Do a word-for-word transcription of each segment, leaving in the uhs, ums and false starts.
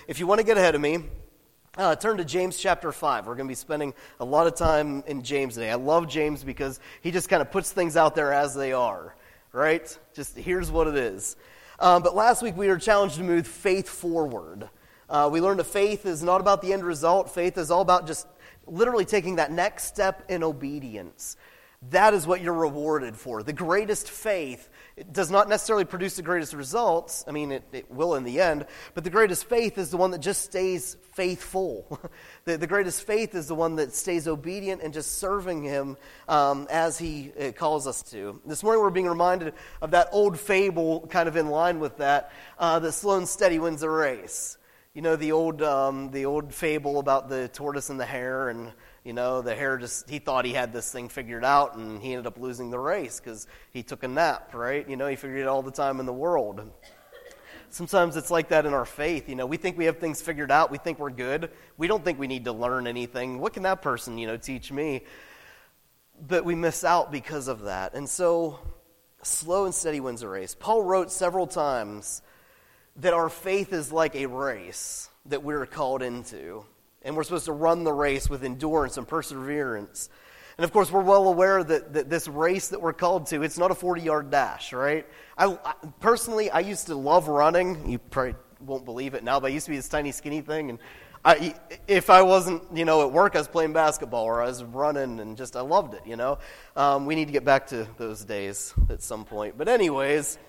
if you want to get ahead of me, uh, turn to James chapter five. We're going to be spending a lot of time in James today. I love James because he just kind of puts things out there as they are, right? Just here's what it is. Um, but last week we were challenged to move faith forward. Uh, we learned that faith is not about the end result. Faith is all about just literally taking that next step in obedience. That is what you're rewarded for. The greatest faith it does not necessarily produce the greatest results. I mean, it, it will in the end. But the greatest faith is the one that just stays faithful. the, the greatest faith is the one that stays obedient and just serving Him um, as He uh, calls us to. This morning we're being reminded of that old fable kind of in line with that, uh, that slow and steady wins the race. You know, the old um, the old fable about the tortoise and the hare, and you know, the hare just, he thought he had this thing figured out, and he ended up losing the race because he took a nap, right? You know, he figured it all the time in the world. Sometimes it's like that in our faith. You know, we think we have things figured out. We think we're good. We don't think we need to learn anything. What can that person, you know, teach me? But we miss out because of that. And so, slow and steady wins a race. Paul wrote several times that our faith is like a race that we're called into. And we're supposed to run the race with endurance and perseverance. And of course, we're well aware that, that this race that we're called to, it's not a forty-yard dash, right? I, I personally, I used to love running. You probably won't believe it now, but I used to be this tiny, skinny thing. And I, if I wasn't, you know, at work, I was playing basketball or I was running, and just I loved it, you know. Um, we need to get back to those days at some point. But anyways,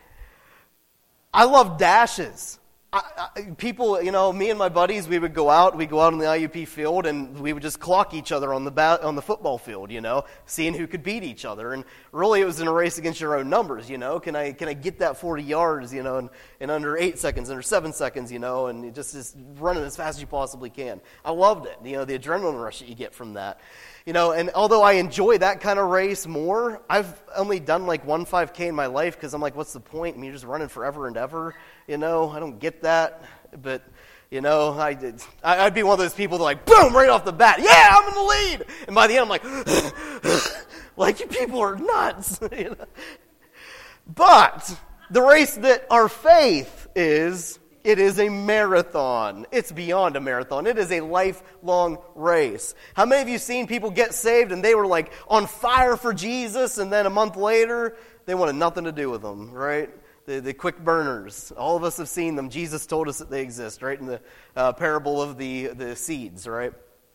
I love dashes. I, I, people, you know, me and my buddies, we would go out, we'd go out on the I U P field, and we would just clock each other on the bat, on the football field, you know, seeing who could beat each other. And really, it was in a race against your own numbers, you know. Can I can I get that forty yards, you know, in, in under eight seconds, under seven seconds, you know, and just, just running as fast as you possibly can. I loved it, you know, the adrenaline rush that you get from that. You know, and although I enjoy that kind of race more, I've only done like one five K in my life because I'm like, what's the point? I mean, you're just running forever and ever, you know. I don't get that, but, you know, I did. I'd be one of those people that like, boom, right off the bat, yeah, I'm in the lead. And by the end, I'm like, like, you people are nuts. You know? But the race that our faith is, it is a marathon. It's beyond a marathon. It is a lifelong race. How many of you seen people get saved and they were like on fire for Jesus, and then a month later, they wanted nothing to do with them, right? The, the quick burners. All of us have seen them. Jesus told us that they exist, right? In the uh, parable of the, the seeds, right?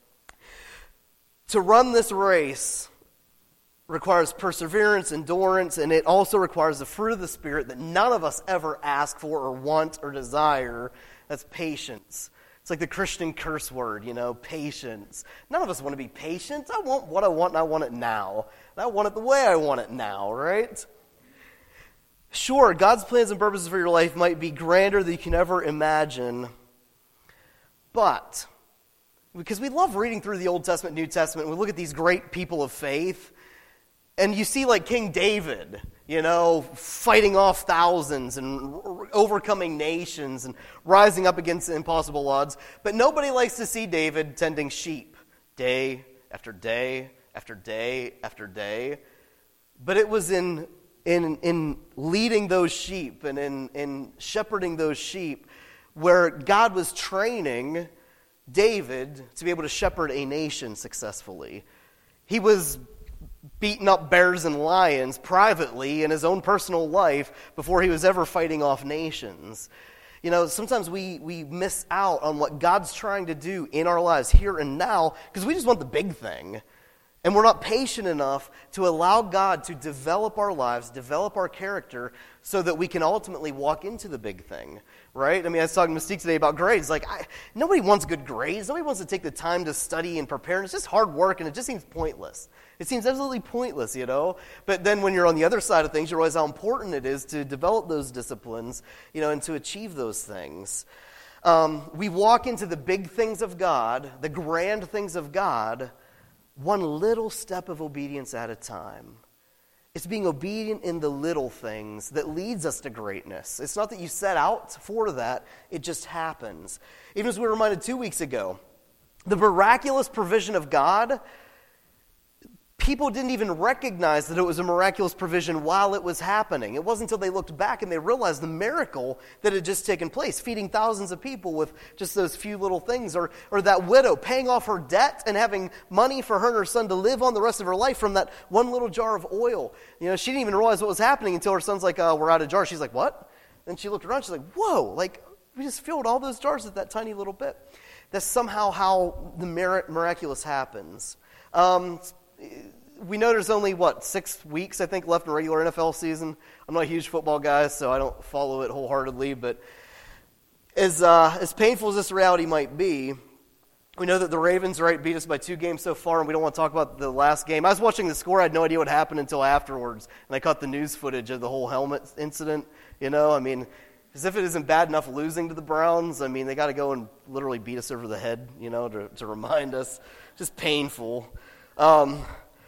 To run this race requires perseverance, endurance, and it also requires the fruit of the Spirit that none of us ever ask for or want or desire. That's patience. It's like the Christian curse word, you know, patience. None of us want to be patient. I want what I want, and I want it now. And I want it the way I want it now, right? Sure, God's plans and purposes for your life might be grander than you can ever imagine, but because we love reading through the Old Testament, New Testament, and we look at these great people of faith, and you see like King David, you know, fighting off thousands and overcoming nations and rising up against impossible odds. But nobody likes to see David tending sheep day after day after day after day. But it was in in in leading those sheep and in, in shepherding those sheep where God was training David to be able to shepherd a nation successfully. He was beating up bears and lions privately in his own personal life before he was ever fighting off nations. You know, sometimes we, we miss out on what God's trying to do in our lives here and now because we just want the big thing. And we're not patient enough to allow God to develop our lives, develop our character, so that we can ultimately walk into the big thing, right? I mean, I was talking to Mystique today about grades. Like, I, nobody wants good grades. Nobody wants to take the time to study and prepare. And it's just hard work, and it just seems pointless. It seems absolutely pointless, you know? But then when you're on the other side of things, you realize how important it is to develop those disciplines, you know, and to achieve those things. Um, we walk into the big things of God, the grand things of God, one little step of obedience at a time. It's being obedient in the little things that leads us to greatness. It's not that you set out for that, it just happens. Even as we were reminded two weeks ago, the miraculous provision of God, people didn't even recognize that it was a miraculous provision while it was happening. It wasn't until they looked back and they realized the miracle that had just taken place, feeding thousands of people with just those few little things, or or that widow paying off her debt and having money for her and her son to live on the rest of her life from that one little jar of oil. You know, she didn't even realize what was happening until her son's like, uh, we're out of jars. She's like, what? Then she looked around, she's like, whoa, like, we just filled all those jars with that tiny little bit. That's somehow how the miraculous happens. Um, we know there's only, what, six weeks, I think, left in regular N F L season. I'm not a huge football guy, so I don't follow it wholeheartedly, but as uh, as painful as this reality might be, we know that the Ravens, right, beat us by two games so far, and we don't want to talk about the last game. I was watching the score. I had no idea what happened until afterwards, and I caught the news footage of the whole helmet incident. You know, I mean, as if it isn't bad enough losing to the Browns, I mean, they got to go and literally beat us over the head, you know, to, to remind us. Just painful. Um,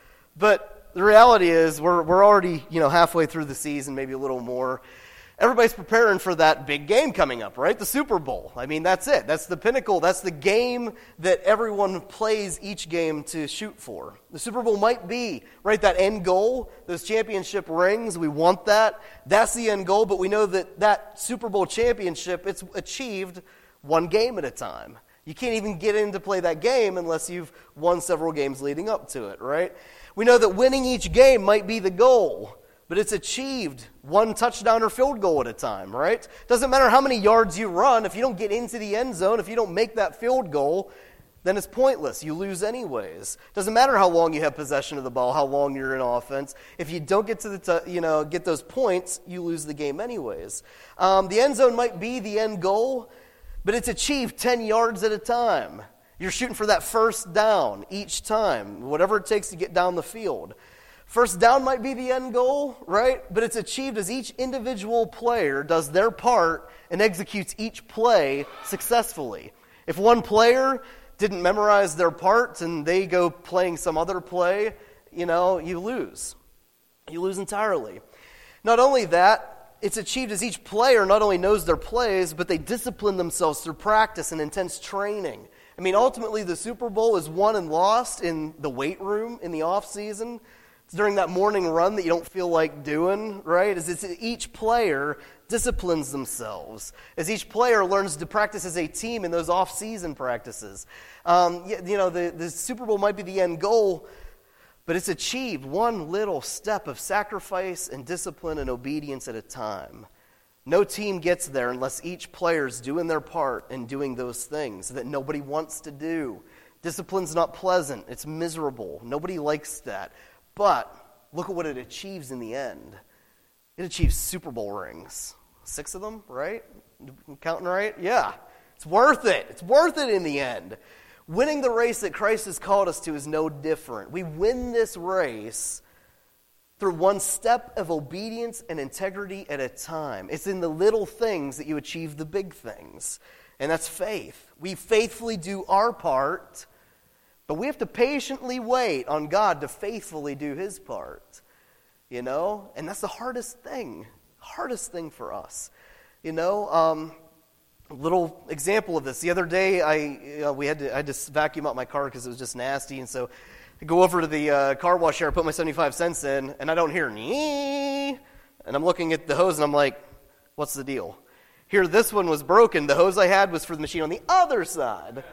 but the reality is we're we're already, you know, halfway through the season, maybe a little more. Everybody's preparing for that big game coming up, right? The Super Bowl. I mean, that's it. That's the pinnacle. That's the game that everyone plays each game to shoot for. The Super Bowl might be, right, that end goal, those championship rings. We want that. That's the end goal, but we know that that Super Bowl championship, it's achieved one game at a time. You can't even get in to play that game unless you've won several games leading up to it, right? We know that winning each game might be the goal, but it's achieved one touchdown or field goal at a time, right? Doesn't matter how many yards you run. If you don't get into the end zone, if you don't make that field goal, then it's pointless. You lose anyways. Doesn't matter how long you have possession of the ball, how long you're in offense. If you don't get to the, t- you know, get those points, you lose the game anyways. Um, the end zone might be the end goal, but it's achieved ten yards at a time. You're shooting for that first down each time, whatever it takes to get down the field. First down might be the end goal, right? But it's achieved as each individual player does their part and executes each play successfully. If one player didn't memorize their part and they go playing some other play, you know, you lose. You lose entirely. Not only that, it's achieved as each player not only knows their plays, but they discipline themselves through practice and intense training. I mean, ultimately, the Super Bowl is won and lost in the weight room in the off season. It's during that morning run that you don't feel like doing, right? As it's each player disciplines themselves, as each player learns to practice as a team in those off-season practices. Um, you know, the, the Super Bowl might be the end goal, but it's achieved one little step of sacrifice and discipline and obedience at a time. No team gets there unless each player's doing their part and doing those things that nobody wants to do. Discipline's not pleasant. It's miserable. Nobody likes that. But look at what it achieves in the end. It achieves Super Bowl rings. Six of them, right? I'm counting right? Yeah. It's worth it. It's worth it in the end. Winning the race that Christ has called us to is no different. We win this race through one step of obedience and integrity at a time. It's in the little things that you achieve the big things. And that's faith. We faithfully do our part, but we have to patiently wait on God to faithfully do His part. You know? And that's the hardest thing. Hardest thing for us. You know? Um, a little example of this. The other day, I you know, we had to I just vacuum out my car because it was just nasty, and so I go over to the uh, car wash here, put my seventy-five cents in, and I don't hear nee. And I'm looking at the hose, and I'm like, what's the deal? Here, this one was broken. The hose I had was for the machine on the other side.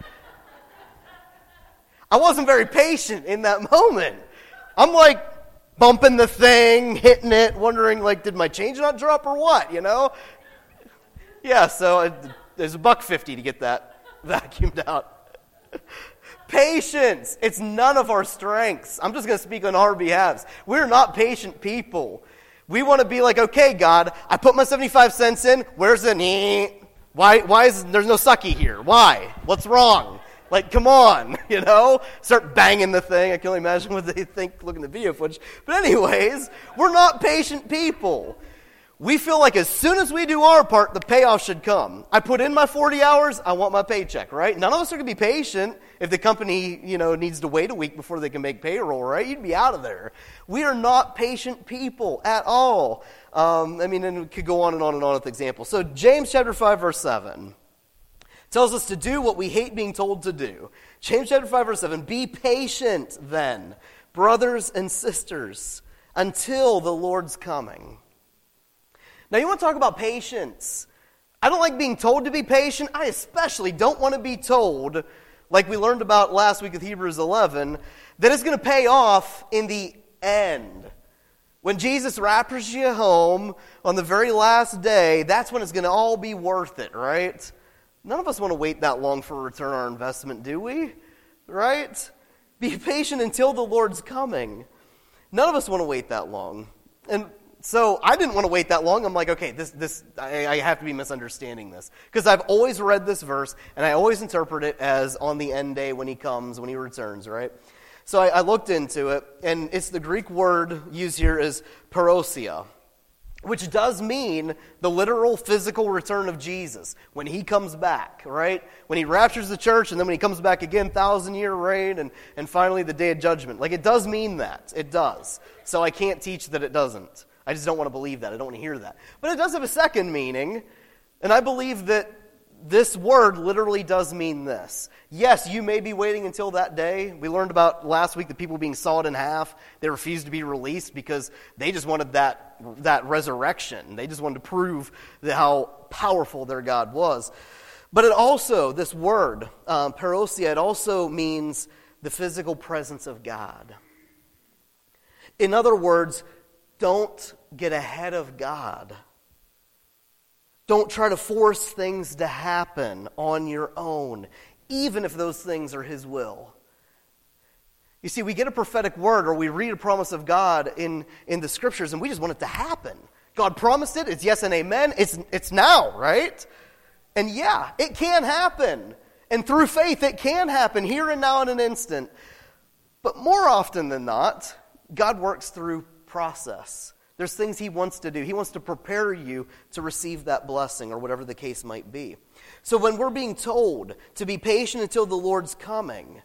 I wasn't very patient in that moment. I'm like bumping the thing, hitting it, wondering, like, did my change not drop or what, you know? Yeah, so it, there's a buck fifty to get that vacuumed out. Patience. It's none of our strengths. I'm just going to speak on our behalves. We're not patient people. We want to be like, okay, God, I put my seventy-five cents in. Where's the nee? Why, why is there's no sucky here? Why? What's wrong? Like, come on, you know? Start banging the thing. I can only imagine what they think looking at the video footage. But anyways, we're not patient people. We feel like as soon as we do our part, the payoff should come. I put in my forty hours, I want my paycheck, right? None of us are going to be patient if the company, you know, needs to wait a week before they can make payroll, right? You'd be out of there. We are not patient people at all. Um, I mean, and we could go on and on and on with examples. So James chapter five, verse seven tells us to do what we hate being told to do. James chapter five, verse seven, be patient then, brothers and sisters, until the Lord's coming. Now, you want to talk about patience? I don't like being told to be patient. I especially don't want to be told, like we learned about last week with Hebrews eleven, that it's going to pay off in the end. When Jesus raptures you home on the very last day, that's when it's going to all be worth it, right? None of us want to wait that long for a return on our investment, do we? Right? Be patient until the Lord's coming. None of us want to wait that long. And so I didn't want to wait that long. I'm like, okay, this, this, I, I have to be misunderstanding this. Because I've always read this verse, and I always interpret it as on the end day when he comes, when he returns, right? So I, I looked into it, and it's the Greek word used here is parousia, which does mean the literal physical return of Jesus when he comes back, right? When he raptures the church, and then when he comes back again, thousand-year reign, and, and finally the day of judgment. Like, it does mean that. It does. So I can't teach that it doesn't. I just don't want to believe that. I don't want to hear that. But it does have a second meaning, and I believe that this word literally does mean this. Yes, you may be waiting until that day. We learned about last week the people being sawed in half. They refused to be released because they just wanted that, that resurrection. They just wanted to prove that how powerful their God was. But it also, this word, um, parousia, it also means the physical presence of God. In other words, don't get ahead of God. Don't try to force things to happen on your own, even if those things are His will. You see, we get a prophetic word or we read a promise of God in, in the Scriptures and we just want it to happen. God promised it, it's yes and amen, it's, it's now, right? And yeah, it can happen. And through faith, it can happen here and now in an instant. But more often than not, God works through process. There's things He wants to do. He wants to prepare you to receive that blessing or whatever the case might be. So when we're being told to be patient until the Lord's coming,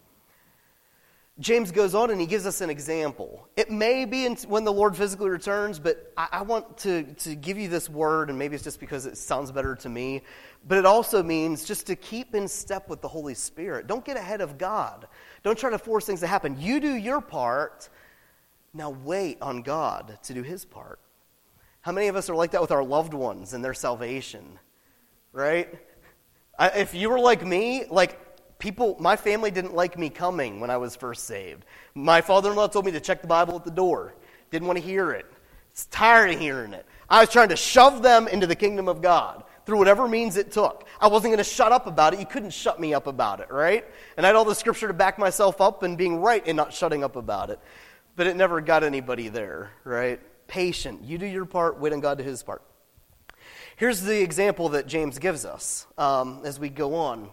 James goes on and he gives us an example. It may be in, when the Lord physically returns, but I, I want to, to give you this word, and maybe it's just because it sounds better to me, but it also means just to keep in step with the Holy Spirit. Don't get ahead of God. Don't try to force things to happen. You do your part. Now wait on God to do His part. How many of us are like that with our loved ones and their salvation? Right? I, if you were like me, like people, my family didn't like me coming when I was first saved. My father-in-law told me to check the Bible at the door. Didn't want to hear it. It's tired of hearing it. I was trying to shove them into the kingdom of God through whatever means it took. I wasn't going to shut up about it. You couldn't shut me up about it, right? And I had all the scripture to back myself up and being right and not shutting up about it. But it never got anybody there, right? Patient. You do your part, wait on God to His part. Here's the example that James gives us um, as we go on.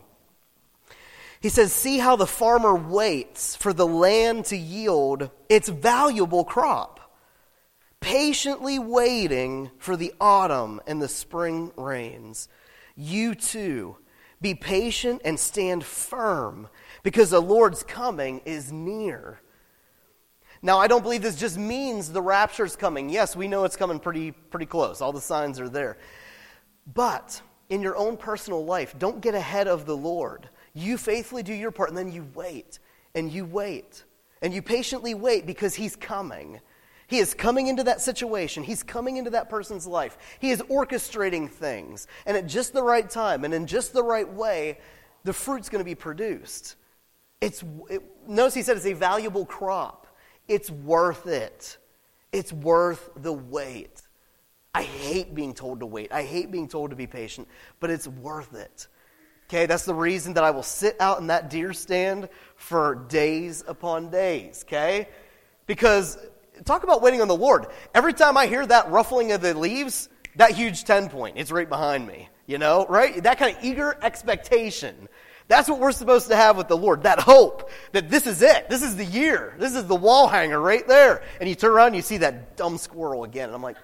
He says, see how the farmer waits for the land to yield its valuable crop, patiently waiting for the autumn and the spring rains. You too, be patient and stand firm, because the Lord's coming is near. Now, I don't believe this just means the rapture's coming. Yes, we know it's coming pretty pretty close. All the signs are there. But in your own personal life, don't get ahead of the Lord. You faithfully do your part, and then you wait, and you wait, and you patiently wait because He's coming. He is coming into that situation. He's coming into that person's life. He is orchestrating things, and at just the right time and in just the right way, the fruit's going to be produced. It's it, notice he said it's a valuable crop. It's worth it. It's worth the wait. I hate being told to wait. I hate being told to be patient, but it's worth it. Okay, that's the reason that I will sit out in that deer stand for days upon days, okay? Because, talk about waiting on the Lord. Every time I hear that ruffling of the leaves, that huge ten point, it's right behind me, you know, right? That kind of eager expectation. That's what we're supposed to have with the Lord, that hope that this is it. This is the year. This is the wall hanger right there. And you turn around and you see that dumb squirrel again. And I'm like,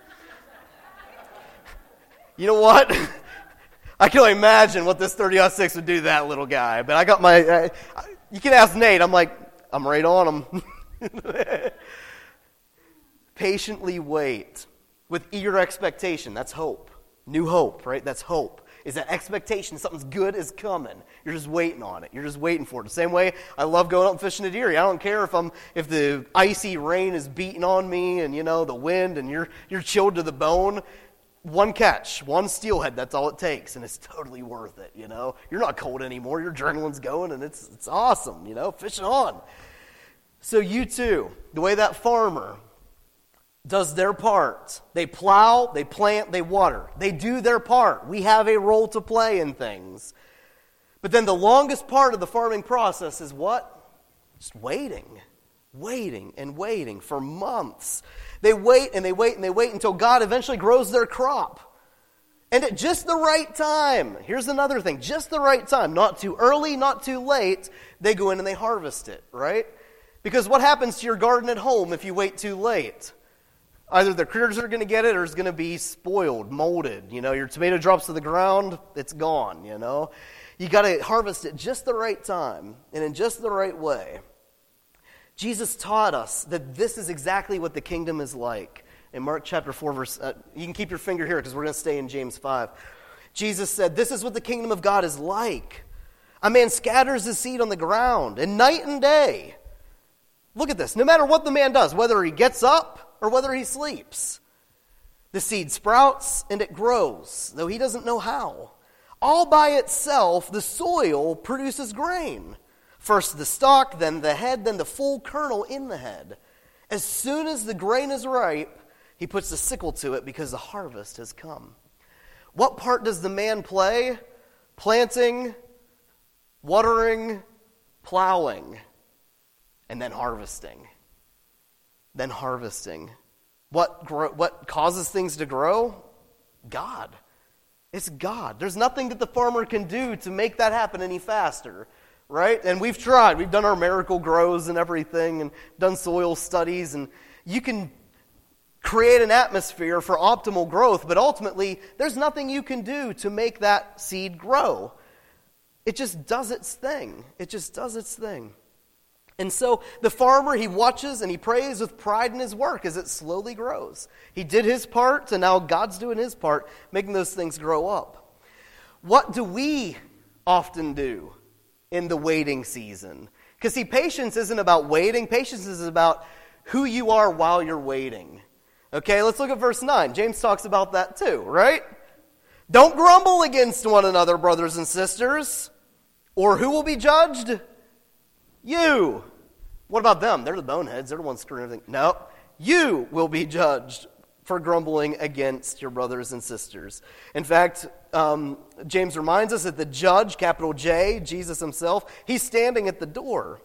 you know what? I can only imagine what this thirty oh six would do to that little guy. But I got my, uh, you can ask Nate. I'm like, I'm right on him. Patiently wait with eager expectation. That's hope. New hope, right? That's hope. is that expectation something's good is coming. You're just waiting on it. You're just waiting for it. The same way I love going out and fishing at Erie. I don't care if I'm if the icy rain is beating on me and, you know, the wind and you're you're chilled to the bone. One catch, one steelhead, that's all it takes, and it's totally worth it, you know. You're not cold anymore. Your adrenaline's going, and it's it's awesome, you know. Fish on. So you too, the way that farmer does their part. They plow, they plant, they water. They do their part. We have a role to play in things. But then the longest part of the farming process is what? Just waiting. Waiting and waiting for months. They wait and they wait and they wait until God eventually grows their crop. And at just the right time, here's another thing, just the right time, not too early, not too late, they go in and they harvest it, right? Because what happens to your garden at home if you wait too late? Either the critters are going to get it or it's going to be spoiled, molded. You know, your tomato drops to the ground, it's gone, you know. You got to harvest it just the right time and in just the right way. Jesus taught us that this is exactly what the kingdom is like. In Mark chapter four, verse, uh, you can keep your finger here because we're going to stay in James five. Jesus said, this is what the kingdom of God is like. A man scatters his seed on the ground, and night and day. Look at this. No matter what the man does, whether he gets up or whether he sleeps, the seed sprouts and it grows, though he doesn't know how. All by itself, the soil produces grain. First the stalk, then the head, then the full kernel in the head. As soon as the grain is ripe, he puts the sickle to it because the harvest has come. What part does the man play? Planting, watering, plowing, and then harvesting. Then harvesting. What grow, what causes things to grow? God. It's God. There's nothing that the farmer can do to make that happen any faster, right? And we've tried. We've done our miracle grows and everything and done soil studies, and you can create an atmosphere for optimal growth, but ultimately there's nothing you can do to make that seed grow. It just does its thing. It just does its thing. And so the farmer, he watches and he prays with pride in his work as it slowly grows. He did his part, and now God's doing his part, making those things grow up. What do we often do in the waiting season? Because see, patience isn't about waiting. Patience is about who you are while you're waiting. Okay, let's look at verse nine. James talks about that too, right? Don't grumble against one another, brothers and sisters, or who will be judged? You. What about them? They're the boneheads. They're the ones screwing everything. No, you will be judged for grumbling against your brothers and sisters. In fact, um, James reminds us that the judge, capital J, Jesus himself, he's standing at the door.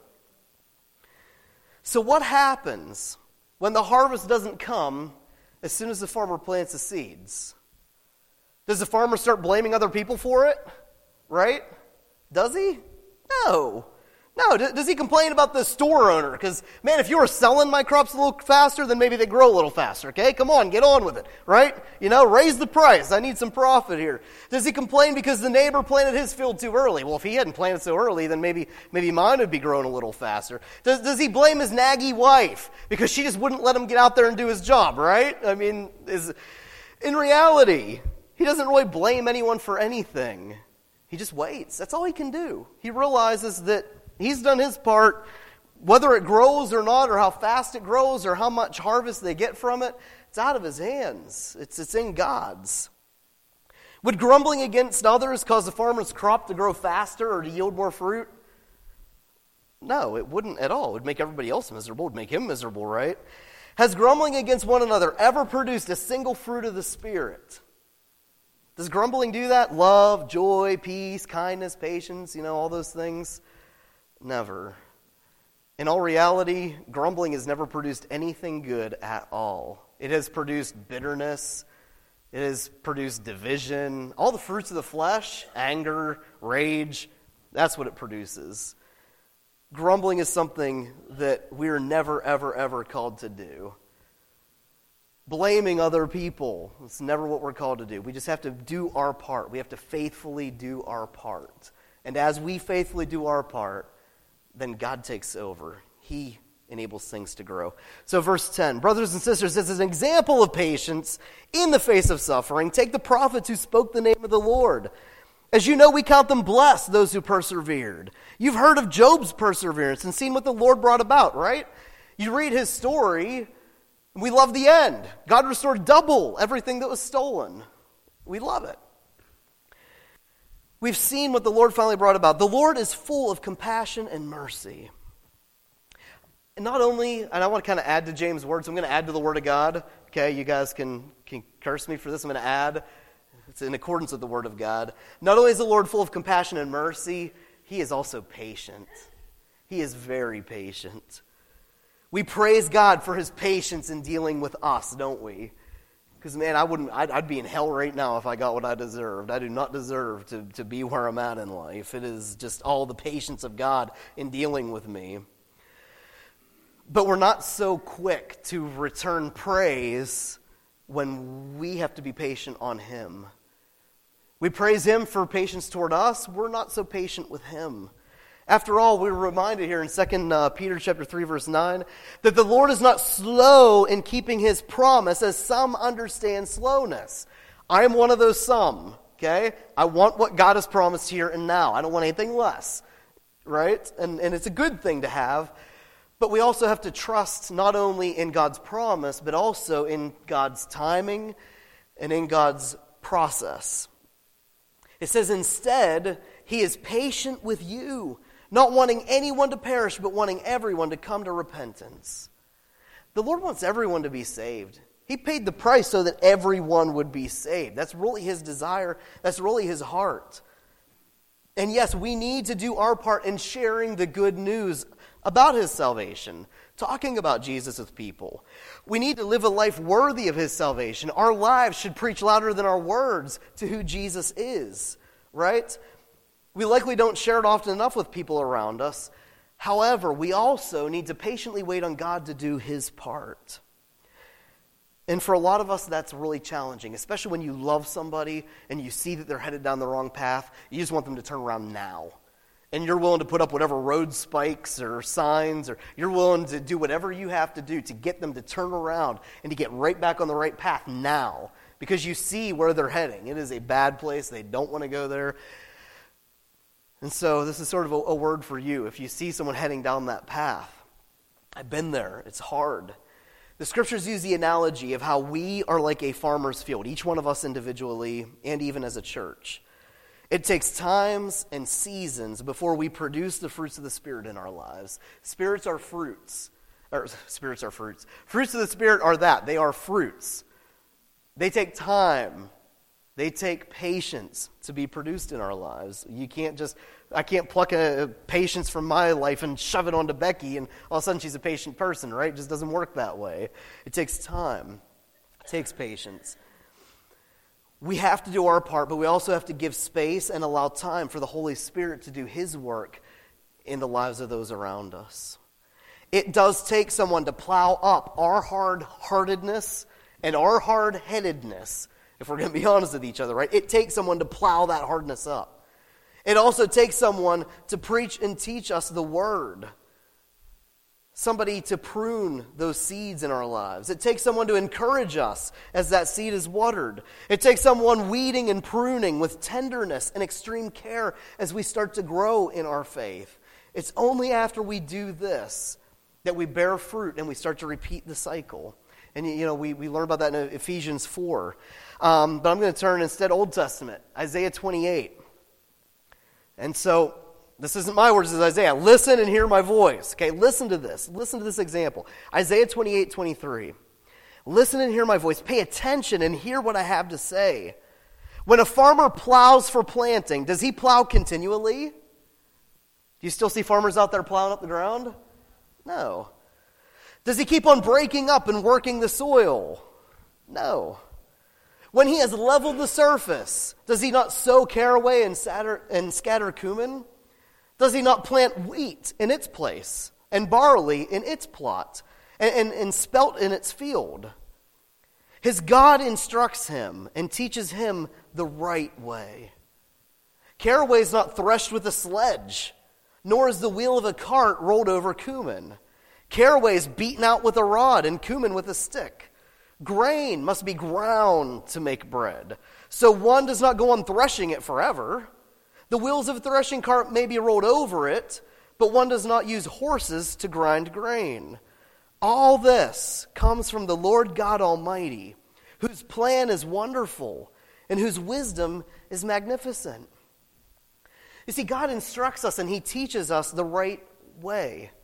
So what happens when the harvest doesn't come as soon as the farmer plants the seeds? Does the farmer start blaming other people for it? Right? Does he? No. No, does he complain about the store owner? Because, man, if you were selling my crops a little faster, then maybe they grow a little faster, okay? Come on, get on with it, right? You know, raise the price. I need some profit here. Does he complain because the neighbor planted his field too early? Well, if he hadn't planted so early, then maybe maybe mine would be growing a little faster. Does, does he blame his naggy wife because she just wouldn't let him get out there and do his job, right? I mean, is in reality, he doesn't really blame anyone for anything. He just waits. That's all he can do. He realizes that he's done his part. Whether it grows or not, or how fast it grows, or how much harvest they get from it, it's out of his hands. It's, it's in God's. Would grumbling against others cause the farmer's crop to grow faster or to yield more fruit? No, it wouldn't at all. It would make everybody else miserable. It would make him miserable, right? Has grumbling against one another ever produced a single fruit of the Spirit? Does grumbling do that? Love, joy, peace, kindness, patience, you know, all those things? Never. In all reality, grumbling has never produced anything good at all. It has produced bitterness. It has produced division. All the fruits of the flesh, anger, rage, that's what it produces. Grumbling is something that we're never, ever, ever called to do. Blaming other people, it's never what we're called to do. We just have to do our part. We have to faithfully do our part. And as we faithfully do our part, then God takes over. He enables things to grow. So verse ten, brothers and sisters, this is an example of patience in the face of suffering. Take the prophets who spoke the name of the Lord. As you know, we count them blessed, those who persevered. You've heard of Job's perseverance and seen what the Lord brought about, right? You read his story, and we love the end. God restored double everything that was stolen. We love it. We've seen what the Lord finally brought about. The Lord is full of compassion and mercy. And not only, and I want to kind of add to James' words, I'm going to add to the Word of God. Okay, you guys can, can curse me for this. I'm going to add. It's in accordance with the Word of God. Not only is the Lord full of compassion and mercy, he is also patient. He is very patient. We praise God for his patience in dealing with us, don't we? Because, man, I wouldn't, I'd, I'd be in hell right now if I got what I deserved. I do not deserve to, to be where I'm at in life. It is just all the patience of God in dealing with me. But we're not so quick to return praise when we have to be patient on him. We praise him for patience toward us. We're not so patient with him. After all, we're reminded here in Second Peter chapter three, verse nine, that the Lord is not slow in keeping his promise, as some understand slowness. I am one of those some, okay? I want what God has promised here and now. I don't want anything less, right? And, and it's a good thing to have. But we also have to trust not only in God's promise, but also in God's timing and in God's process. It says, instead, he is patient with you, not wanting anyone to perish, but wanting everyone to come to repentance. The Lord wants everyone to be saved. He paid the price so that everyone would be saved. That's really his desire. That's really his heart. And yes, we need to do our part in sharing the good news about his salvation, talking about Jesus with people. We need to live a life worthy of his salvation. Our lives should preach louder than our words to who Jesus is, right? We likely don't share it often enough with people around us. However, we also need to patiently wait on God to do his part. And for a lot of us, that's really challenging, especially when you love somebody and you see that they're headed down the wrong path. You just want them to turn around now. And you're willing to put up whatever road spikes or signs, or you're willing to do whatever you have to do to get them to turn around and to get right back on the right path now, because you see where they're heading. It is a bad place. They don't want to go there. And so this is sort of a, a word for you. If you see someone heading down that path, I've been there. It's hard. The scriptures use the analogy of how we are like a farmer's field, each one of us individually and even as a church. It takes times and seasons before we produce the fruits of the Spirit in our lives. Spirits are fruits. Or spirits are fruits. Fruits of the Spirit are that. They are fruits. They take time. They take patience to be produced in our lives. You can't just, I can't pluck a, a patience from my life and shove it onto Becky and all of a sudden she's a patient person, right? It just doesn't work that way. It takes time. It takes patience. We have to do our part, but we also have to give space and allow time for the Holy Spirit to do his work in the lives of those around us. It does take someone to plow up our hard-heartedness and our hard-headedness, if we're going to be honest with each other, right? It takes someone to plow that hardness up. It also takes someone to preach and teach us the word. Somebody to prune those seeds in our lives. It takes someone to encourage us as that seed is watered. It takes someone weeding and pruning with tenderness and extreme care as we start to grow in our faith. It's only after we do this that we bear fruit and we start to repeat the cycle. And, you know, we, we learn about that in Ephesians four. Um, but I'm going to turn instead Old Testament, Isaiah twenty-eight. And so, this isn't my words, this is Isaiah. Listen and hear my voice. Okay, listen to this. Listen to this example. Isaiah twenty-eight, twenty-three. Listen and hear my voice. Pay attention and hear what I have to say. When a farmer plows for planting, does he plow continually? Do you still see farmers out there plowing up the ground? No. Does he keep on breaking up and working the soil? No. When he has leveled the surface, does he not sow caraway and scatter, and scatter cumin? Does he not plant wheat in its place, and barley in its plot, and, and, and spelt in its field? His God instructs him and teaches him the right way. Caraway is not threshed with a sledge, nor is the wheel of a cart rolled over cumin. Caraway is beaten out with a rod, and cumin with a stick. Grain must be ground to make bread, so one does not go on threshing it forever. The wheels of a threshing cart may be rolled over it, but one does not use horses to grind grain. All this comes from the Lord God Almighty, whose plan is wonderful and whose wisdom is magnificent. You see, God instructs us and He teaches us the right way.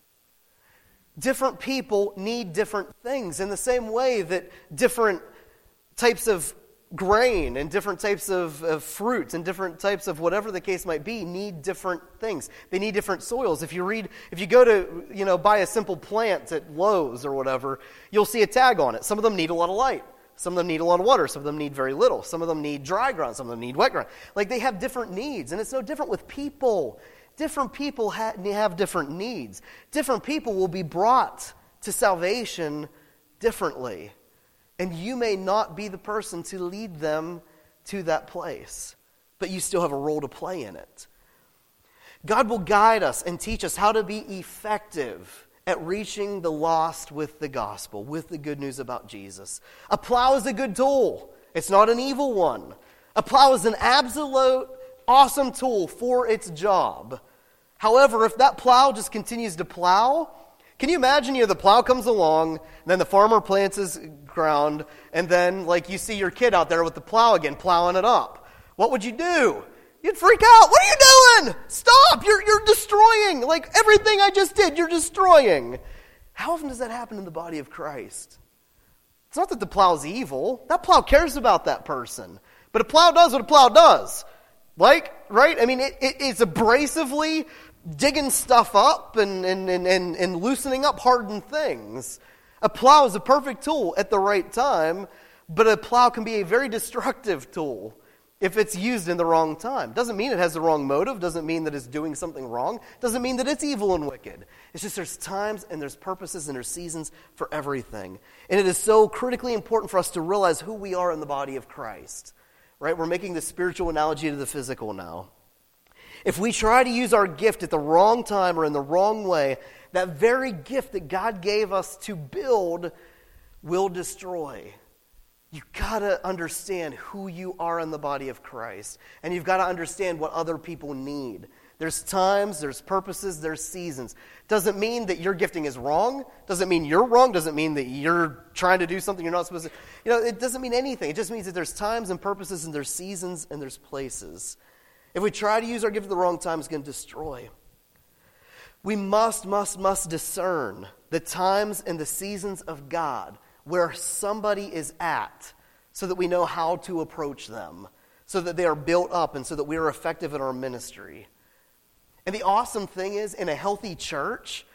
Different people need different things in the same way that different types of grain and different types of, of fruits and different types of whatever the case might be need different things. They need different soils. If you read, if you go to, you know, buy a simple plant at Lowe's or whatever, you'll see a tag on it. Some of them need a lot of light. Some of them need a lot of water. Some of them need very little. Some of them need dry ground. Some of them need wet ground. Like, they have different needs, and it's no different with people. Different people ha- have different needs. Different people will be brought to salvation differently. And you may not be the person to lead them to that place, but you still have a role to play in it. God will guide us and teach us how to be effective at reaching the lost with the gospel, with the good news about Jesus. A plow is a good tool. It's not an evil one. A plow is an absolute awesome tool for its job. However, if that plow just continues to plow, can you imagine, you know, the plow comes along, and then the farmer plants his ground, and then, like, you see your kid out there with the plow again, plowing it up. What would you do? You'd freak out. What are you doing? Stop! You're you're destroying. Like, everything I just did, you're destroying. How often does that happen in the body of Christ? It's not that the plow's evil. That plow cares about that person. But a plow does what a plow does. Like, right? I mean, it, it, it's abrasively digging stuff up and, and, and, and, and loosening up hardened things. A plow is a perfect tool at the right time, but a plow can be a very destructive tool if it's used in the wrong time. Doesn't mean it has the wrong motive. Doesn't mean that it's doing something wrong. Doesn't mean that it's evil and wicked. It's just there's times and there's purposes and there's seasons for everything. And it is so critically important for us to realize who we are in the body of Christ. Right? We're making the spiritual analogy to the physical now. If we try to use our gift at the wrong time or in the wrong way, that very gift that God gave us to build will destroy. You've got to understand who you are in the body of Christ. And you've got to understand what other people need. There's times, there's purposes, there's seasons. Doesn't mean that your gifting is wrong. Doesn't mean you're wrong. Doesn't mean that you're trying to do something you're not supposed to. You know, it doesn't mean anything. It just means that there's times and purposes and there's seasons and there's places. If we try to use our gift at the wrong time, it's going to destroy. We must, must, must discern the times and the seasons of God where somebody is at so that we know how to approach them, so that they are built up and so that we are effective in our ministry. And the awesome thing is, in a healthy church,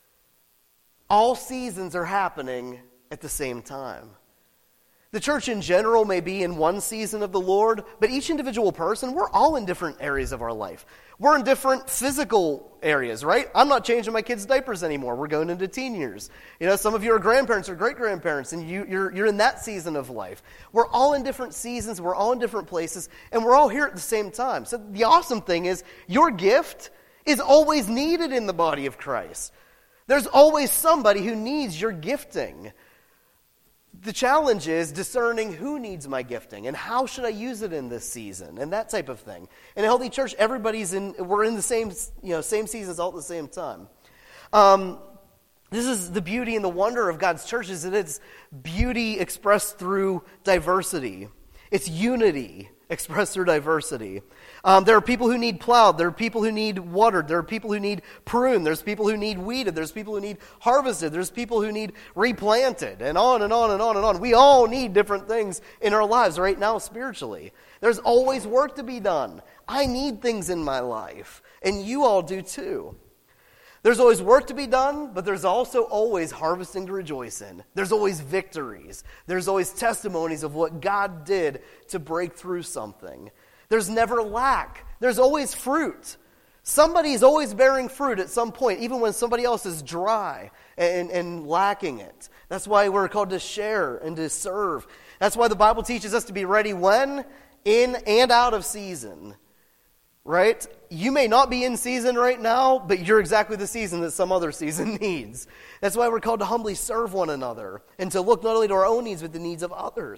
all seasons are happening at the same time. The church in general may be in one season of the Lord, but each individual person, we're all in different areas of our life. We're in different physical areas, right? I'm not changing my kids' diapers anymore. We're going into teen years. You know, some of you are grandparents or great-grandparents, and you, you're, you're in that season of life. We're all in different seasons. We're all in different places, and we're all here at the same time. So the awesome thing is, your gift is always needed in the body of Christ. There's always somebody who needs your gifting. The challenge is discerning who needs my gifting and how should I use it in this season and that type of thing. In a healthy church, everybody's in, we're in the same, you know, same seasons all at the same time. Um, this is the beauty and the wonder of God's church, is that it's beauty expressed through diversity. It's unity expressed through diversity. Um, there are people who need plowed. There are people who need watered. There are people who need pruned. There's people who need weeded. There's people who need harvested. There's people who need replanted, and on and on and on and on. We all need different things in our lives right now spiritually. There's always work to be done. I need things in my life, and you all do too. There's always work to be done, but there's also always harvesting to rejoice in. There's always victories. There's always testimonies of what God did to break through something. There's never lack. There's always fruit. Somebody's always bearing fruit at some point, even when somebody else is dry and, and lacking it. That's why we're called to share and to serve. That's why the Bible teaches us to be ready when, in, and out of season. Right? You may not be in season right now, but you're exactly the season that some other season needs. That's why we're called to humbly serve one another and to look not only to our own needs, but the needs of others.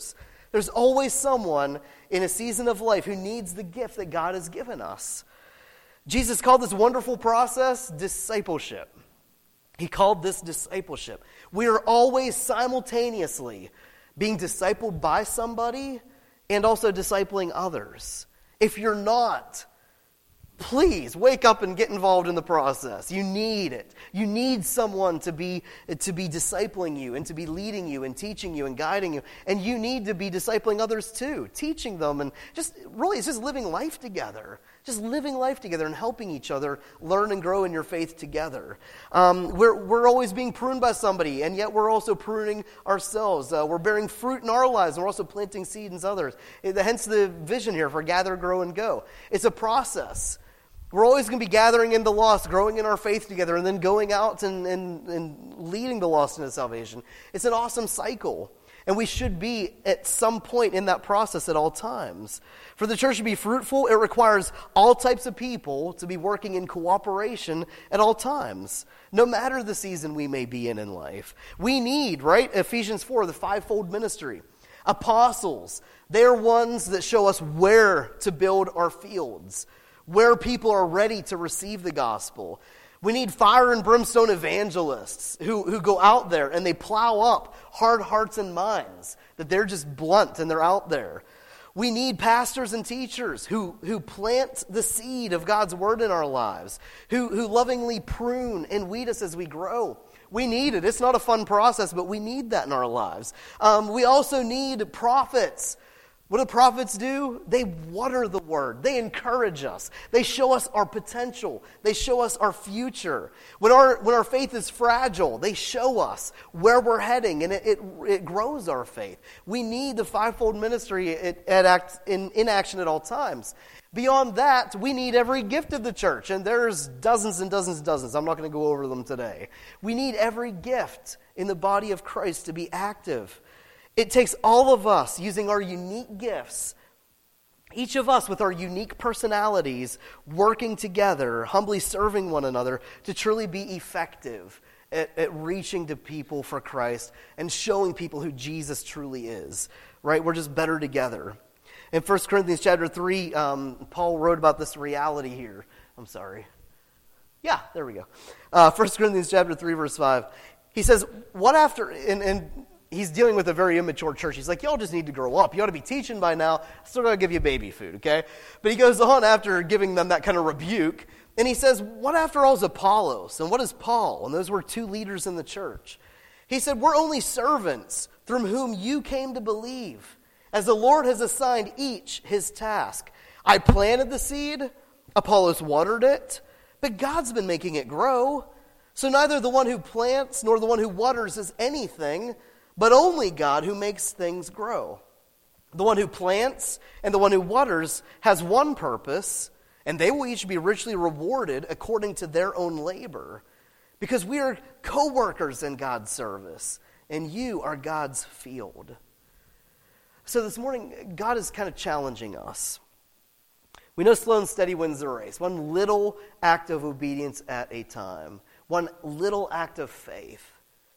There's always someone in a season of life who needs the gift that God has given us. Jesus called this wonderful process discipleship. He called this discipleship. We are always simultaneously being discipled by somebody and also discipling others. If you're not, please wake up and get involved in the process. You need it. You need someone to be to be discipling you and to be leading you and teaching you and guiding you. And you need to be discipling others too, teaching them, and just really it's just living life together. Just living life together and helping each other learn and grow in your faith together. Um, we're we're always being pruned by somebody, and yet we're also pruning ourselves. Uh, we're bearing fruit in our lives, and we're also planting seed in others. Hence the vision here for Gather, Grow, and Go. It's a process. We're always going to be gathering in the lost, growing in our faith together, and then going out and, and, and leading the lost into salvation. It's an awesome cycle, and we should be at some point in that process at all times. For the church to be fruitful, it requires all types of people to be working in cooperation at all times, no matter the season we may be in in life. We need, right, Ephesians four, the fivefold ministry. Apostles, they're ones that show us where to build our fields, where people are ready to receive the gospel. We need fire and brimstone evangelists who, who go out there and they plow up hard hearts and minds, that they're just blunt and they're out there. We need pastors and teachers who, who plant the seed of God's word in our lives, who, who lovingly prune and weed us as we grow. We need it. It's not a fun process, but we need that in our lives. Um, we also need prophets. What do prophets do? They water the word. They encourage us. They show us our potential. They show us our future. When our when our faith is fragile, they show us where we're heading, and it it, it grows our faith. We need the fivefold ministry at, at act, in, in action at all times. Beyond that, we need every gift of the church, and there's dozens and dozens and dozens. I'm not going to go over them today. We need every gift in the body of Christ to be active. It takes all of us using our unique gifts, each of us with our unique personalities, working together, humbly serving one another to truly be effective at, at reaching to people for Christ and showing people who Jesus truly is. Right? We're just better together. In First Corinthians chapter three, um, Paul wrote about this reality here. I'm sorry. Yeah, there we go. Uh, First Corinthians chapter three, verse five. He says, what after... and, and he's dealing with a very immature church. He's like, y'all just need to grow up. You ought to be teaching by now. I still got to give you baby food, okay? But he goes on after giving them that kind of rebuke, and he says, what after all is Apollos? And what is Paul? And those were two leaders in the church. He said, we're only servants through whom you came to believe, as the Lord has assigned each his task. I planted the seed, Apollos watered it, but God's been making it grow. So neither the one who plants nor the one who waters is anything, but only God who makes things grow. The one who plants and the one who waters has one purpose, and they will each be richly rewarded according to their own labor. Because we are co-workers in God's service, and you are God's field. So this morning, God is kind of challenging us. We know slow and steady wins the race. One little act of obedience at a time. One little act of faith.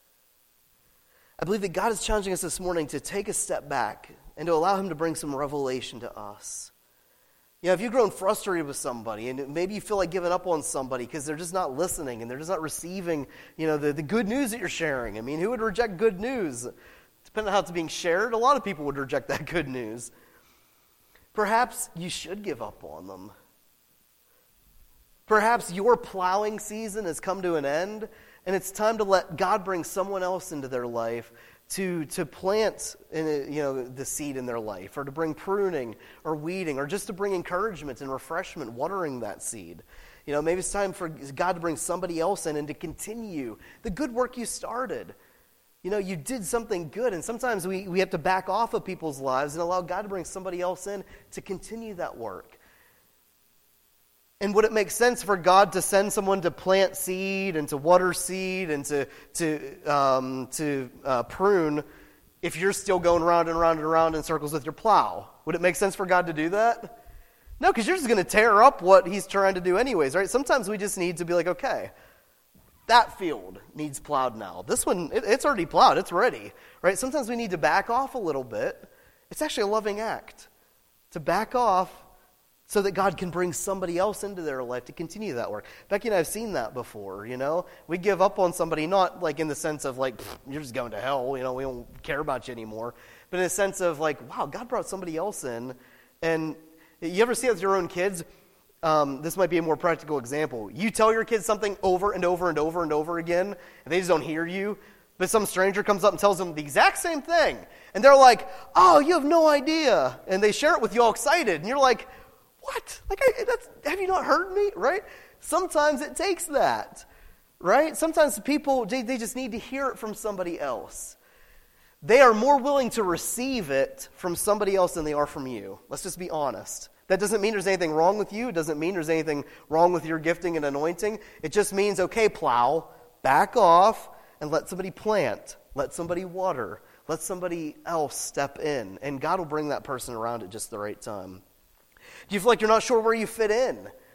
I believe that God is challenging us this morning to take a step back and to allow him to bring some revelation to us. You know, if you've grown frustrated with somebody and maybe you feel like giving up on somebody because they're just not listening and they're just not receiving, you know, the, the good news that you're sharing. I mean, who would reject good news? Depending on how it's being shared, a lot of people would reject that good news. Perhaps you should give up on them. Perhaps your plowing season has come to an end, and it's time to let God bring someone else into their life to, to plant in a, you know, the seed in their life, or to bring pruning or weeding, or just to bring encouragement and refreshment, watering that seed. You know, maybe it's time for God to bring somebody else in and to continue the good work you started. You know, you did something good, and sometimes we, we have to back off of people's lives and allow God to bring somebody else in to continue that work. And would it make sense for God to send someone to plant seed and to water seed and to to um, to uh, prune if you're still going round and round and round in circles with your plow? Would it make sense for God to do that? No, because you're just going to tear up what he's trying to do anyways, right? Sometimes we just need to be like, okay, that field needs plowed now. This one, it, it's already plowed. It's ready, right? Sometimes we need to back off a little bit It's actually a loving act to back off so that God can bring somebody else into their life to continue that work. Becky and I have seen that before, you know. We give up on somebody, not like in the sense of like, you're just going to hell, you know, we don't care about you anymore. But in a sense of like, wow, God brought somebody else in. And you ever see it with your own kids? Um, this might be a more practical example. You tell your kids something over and over and over and over again, and they just don't hear you. But some stranger comes up and tells them the exact same thing. And they're like, oh, you have no idea. And they share it with you all excited. And you're like, what? Like, I, that's, have you not heard me? Right? Sometimes it takes that. Right? Sometimes people, they, they just need to hear it from somebody else. They are more willing to receive it from somebody else than they are from you. Let's just be honest. That doesn't mean there's anything wrong with you. It doesn't mean there's anything wrong with your gifting and anointing. It just means, okay, plow, back off, and let somebody plant, let somebody water, let somebody else step in, and God will bring that person around at just the right time. Do you feel like you're not sure where you fit in?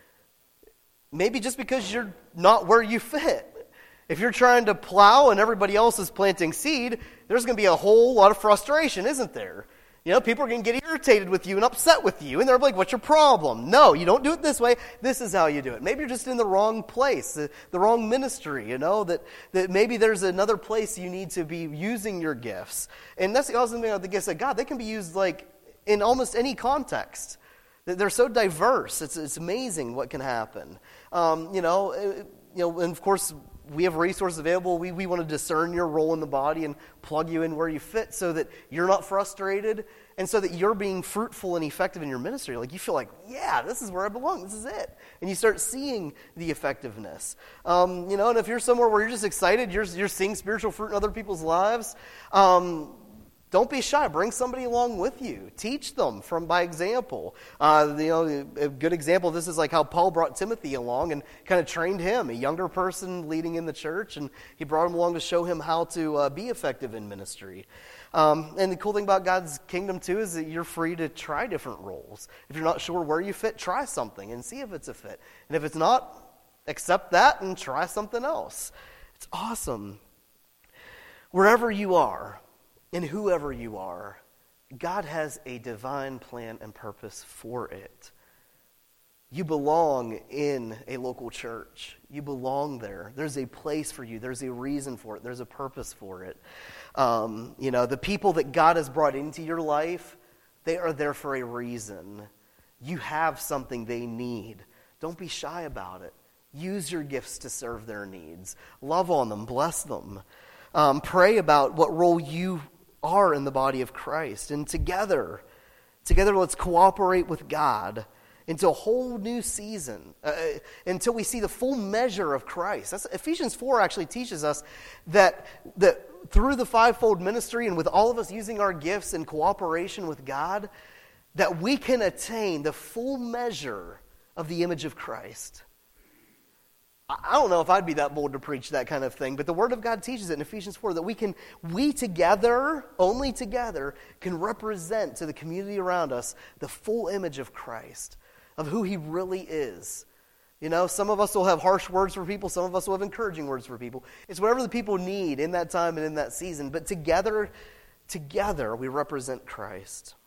Maybe just because you're not where you fit. If you're trying to plow and everybody else is planting seed, there's going to be a whole lot of frustration, isn't there? You know, people are going to get irritated with you and upset with you, and they're like, what's your problem? No, you don't do it this way. This is how you do it. Maybe you're just in the wrong place, the, the wrong ministry, you know, that, that maybe there's another place you need to be using your gifts. And that's the awesome thing about the gifts of God. They can be used, like, in almost any context. They're so diverse. It's, it's amazing what can happen. Um, you know, you know, and of course, we have resources available. We, we want to discern your role in the body and plug you in where you fit so that you're not frustrated and so that you're being fruitful and effective in your ministry. Like you feel like, yeah, this is where I belong. This is it. And you start seeing the effectiveness. Um, you know, and if you're somewhere where you're just excited, you're, you're seeing spiritual fruit in other people's lives, um, don't be shy. Bring somebody along with you. Teach them from by example. Uh, you know, a good example of this is like how Paul brought Timothy along and kind of trained him, a younger person leading in the church, and he brought him along to show him how to uh, be effective in ministry. Um, and the cool thing about God's kingdom, too, is that you're free to try different roles. If you're not sure where you fit, try something and see if it's a fit. And if it's not, accept that and try something else. It's awesome. Wherever you are, and whoever you are, God has a divine plan and purpose for it. You belong in a local church. You belong there. There's a place for you. There's a reason for it. There's a purpose for it. Um, you know, the people that God has brought into your life, they are there for a reason. You have something they need. Don't be shy about it. Use your gifts to serve their needs. Love on them. Bless them. Um, pray about what role you are in the body of Christ. And together, together let's cooperate with God into a whole new season, uh, until we see the full measure of Christ. That's, Ephesians four actually teaches us that, that through the fivefold ministry and with all of us using our gifts in cooperation with God, that we can attain the full measure of the image of Christ. I don't know if I'd be that bold to preach that kind of thing, but the Word of God teaches it in Ephesians four that we can, we together, only together, can represent to the community around us the full image of Christ, of who He really is. You know, some of us will have harsh words for people, some of us will have encouraging words for people. It's whatever the people need in that time and in that season, but together, together we represent Christ.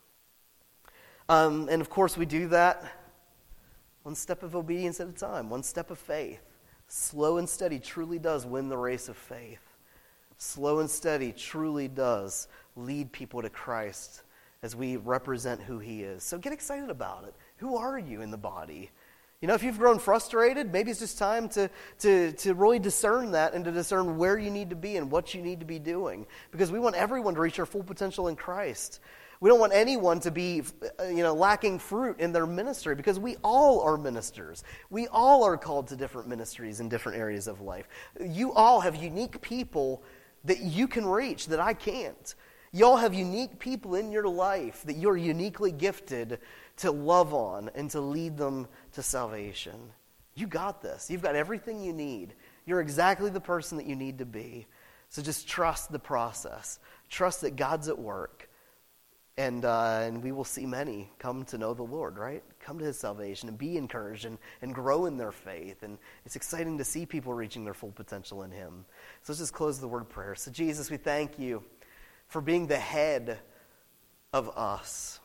Um, and of course we do that one step of obedience at a time, one step of faith. Slow and steady truly does win the race of faith. Slow and steady truly does lead people to Christ as we represent who He is. So get excited about it. Who are you in the body? You know, if you've grown frustrated, maybe it's just time to, to, to really discern that and to discern where you need to be and what you need to be doing. Because we want everyone to reach their full potential in Christ. We don't want anyone to be, you know, lacking fruit in their ministry, because we all are ministers. We all are called to different ministries in different areas of life. You all have unique people that you can reach that I can't. You all have unique people in your life that you're uniquely gifted to love on and to lead them to salvation. You got this. You've got everything you need. You're exactly the person that you need to be. So just trust the process. Trust that God's at work. And uh, and we will see many come to know the Lord, right? Come to His salvation and be encouraged and, and grow in their faith. And it's exciting to see people reaching their full potential in Him. So let's just close the word of prayer. So Jesus, we thank You for being the head of us,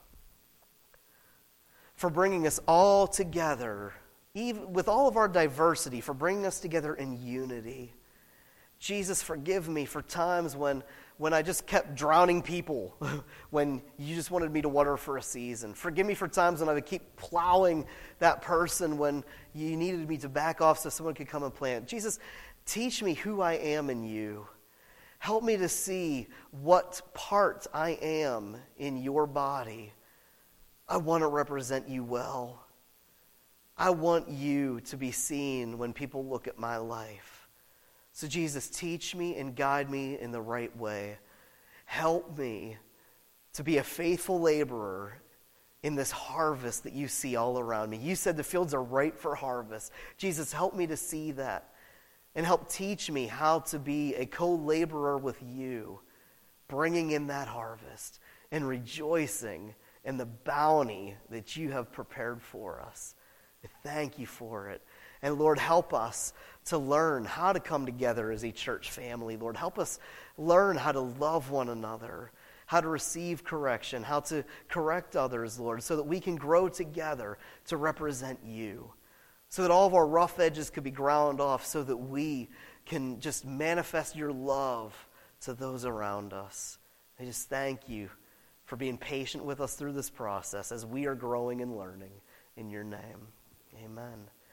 for bringing us all together, even with all of our diversity, for bringing us together in unity. Jesus, forgive me for times when, when I just kept drowning people, when you just wanted me to water for a season. Forgive me for times when I would keep plowing that person when you needed me to back off so someone could come and plant. Jesus, teach me who I am in you. Help me to see what part I am in your body. I want to represent you well. I want you to be seen when people look at my life. So Jesus, teach me and guide me in the right way. Help me to be a faithful laborer in this harvest that you see all around me. You said the fields are ripe for harvest. Jesus, help me to see that and help teach me how to be a co-laborer with you, bringing in that harvest and rejoicing in the bounty that you have prepared for us. Thank you for it. And Lord, help us to learn how to come together as a church family. Lord, help us learn how to love one another, how to receive correction, how to correct others, Lord, so that we can grow together to represent you, so that all of our rough edges could be ground off, so that we can just manifest your love to those around us. I just thank you for being patient with us through this process as we are growing and learning. In your name, amen.